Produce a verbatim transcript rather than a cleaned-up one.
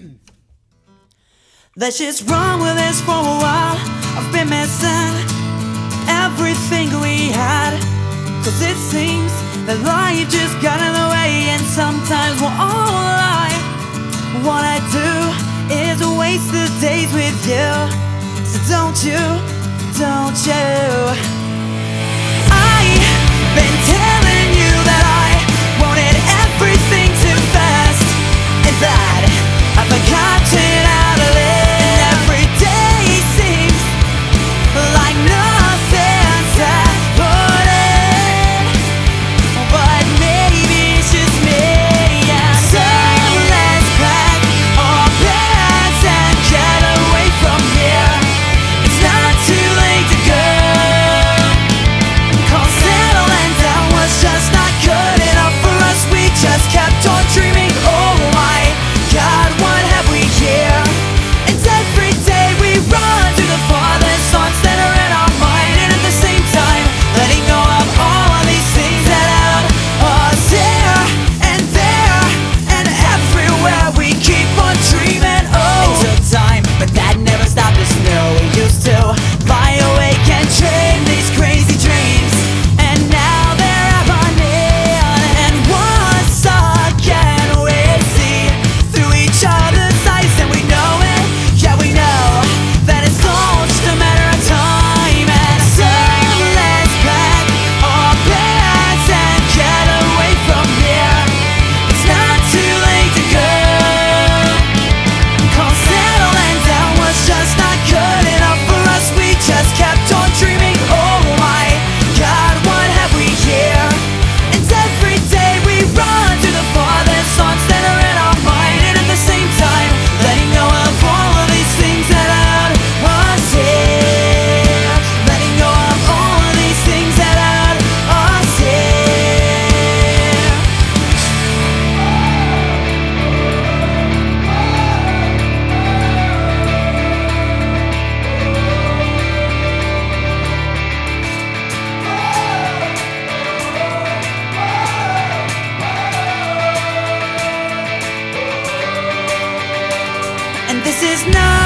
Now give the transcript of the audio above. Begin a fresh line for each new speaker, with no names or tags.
Let's just run with this for a while. I've been missing everything we had, cause it seems that life just got in the way, and sometimes we're all alive. What I do is waste the days with you, so don't you, don't you. I've been telling you that I wanted everything too fast, and that I've forgotten how to live. Every day seems like nothing's happening, but maybe it's just me. And so let's pack our bags and get away from here. It's not too late to go, cause settling down was just not good enough for us. We just kept on dreaming. Oh my God, what have we here? And every day we run to the farthest thoughts that are in our mind, and at the same time letting go of all of these things that have us here and there and everywhere. We keep on dreaming. Oh, it took time, but that never stopped us. No, we used to lie awake and dream these crazy dreams, and now they're happening. And once again we see through each other's eyes, and we know it, yeah we know that it's all just a matter of time. And so let's pack our bags and get away from here. It's not too late to go, cause settling down was just not good enough for us. We just kept on dreaming. Oh my God, what have we here? And every day we run to the farthest thoughts that are in our mind, and at the same time letting go of all of these things that had us here. Letting go of all of these things that had us here. And this is not